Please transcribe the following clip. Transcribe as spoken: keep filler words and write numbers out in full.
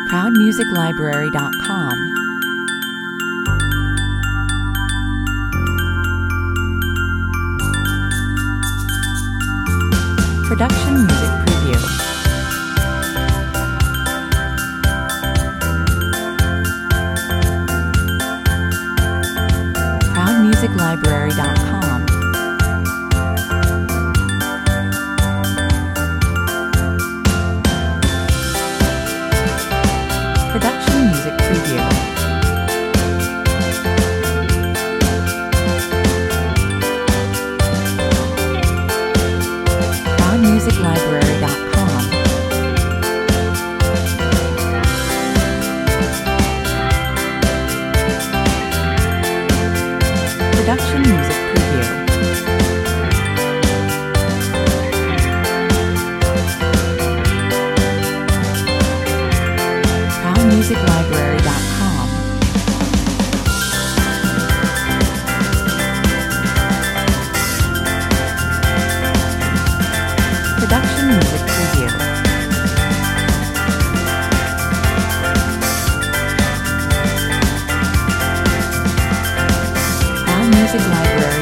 proud music library dot com. Production Music Preview. proud music library dot com. Production Music Preview. proud music library dot com. Production Music Preview. proud music library dot com. Production Music Preview. proud music library